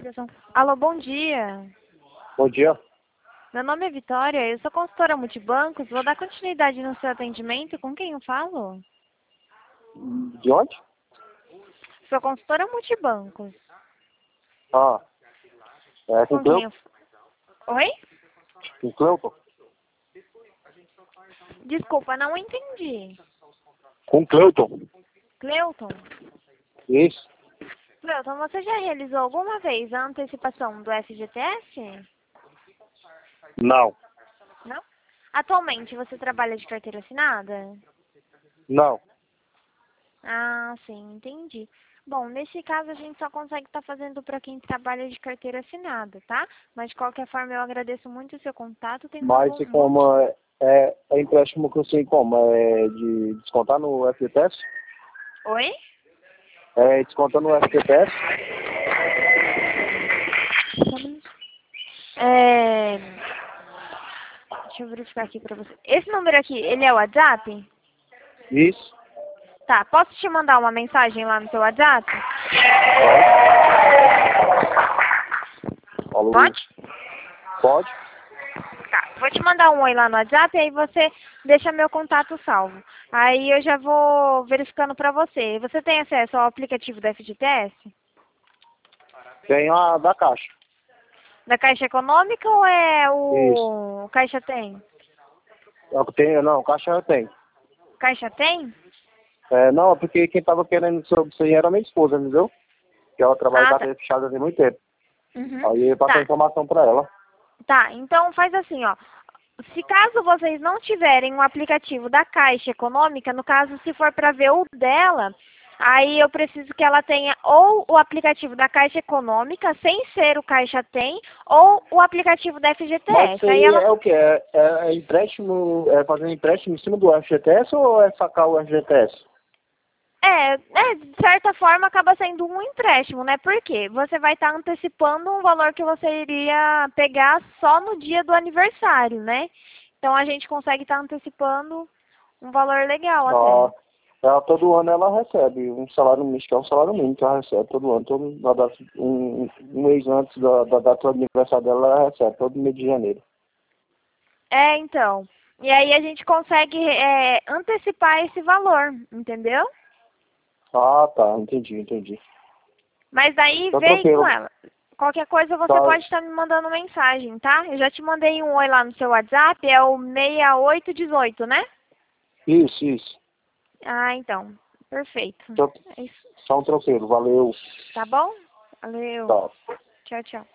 ligação. Alô, bom dia. Bom dia. Meu nome é Vitória, eu sou consultora multibancos. Vou dar continuidade no seu atendimento. Com quem eu falo? De onde? Sou consultora multibancos. Ah, é com Com quem Cleuton? eu... Oi? Com Cleuton? Desculpa, não entendi. Com Cleuton? Cleuton? Isso. Cleuton, você já realizou alguma vez a antecipação do FGTS? Não. Não? Atualmente você trabalha de carteira assinada? Não. Ah, sim, entendi. Bom, nesse caso a gente só consegue estar fazendo para quem trabalha de carteira assinada, tá? Mas de qualquer forma eu agradeço muito o seu contato. Tem uma Mas como é empréstimo que eu sei como? É de descontar no FGTS? Oi? É descontar no FGTS? É... Deixa eu verificar aqui pra você. Esse número aqui, ele é o WhatsApp? Isso. Tá, posso te mandar uma mensagem lá no seu WhatsApp? Alô? Pode? Pode? Tá, vou te mandar um oi lá no WhatsApp e aí você deixa meu contato salvo. Aí eu já vou verificando pra você. Você tem acesso ao aplicativo da FGTS? Tem a da Caixa. Da Caixa Econômica ou é Isso. o Caixa Tem? Não, Caixa tem. Caixa Tem? Não, é porque quem tava querendo sobre isso aí era minha esposa, entendeu? Que ela trabalha Ah, com a tá. carteira fechada tem muito tempo. Uhum. Aí eu passei a Tá, informação pra ela. tá. Então faz assim, ó. Se caso vocês não tiverem um aplicativo da Caixa Econômica, no caso, se for para ver o dela, aí eu preciso que ela tenha ou o aplicativo da Caixa Econômica, sem ser o Caixa Tem, ou o aplicativo da Mas isso FGTS. Aí aí ela é o quê? É empréstimo, é fazer empréstimo em cima do FGTS ou é sacar o FGTS? de certa forma acaba sendo um empréstimo, né? Por quê? Você vai estar antecipando um valor que você iria pegar só no dia do aniversário, né? Então a gente consegue estar antecipando um valor legal até. Ah, ela, todo ano ela recebe um salário mínimo, que é um salário mínimo que ela recebe todo ano. Um mês antes da data do aniversário dela, ela recebe, todo mês de janeiro. Então. E aí a gente consegue antecipar esse valor, entendeu? Ah, tá, entendi. Mas daí Então vem com tranquilo. ela. Qualquer coisa você Tá, pode estar me mandando mensagem, tá? Eu já te mandei um oi lá no seu WhatsApp, é o 6818, né? isso. Ah, então. Perfeito. Então, É isso. só um tranquilo, valeu. Tá bom? Valeu. Tá. Tchau, tchau.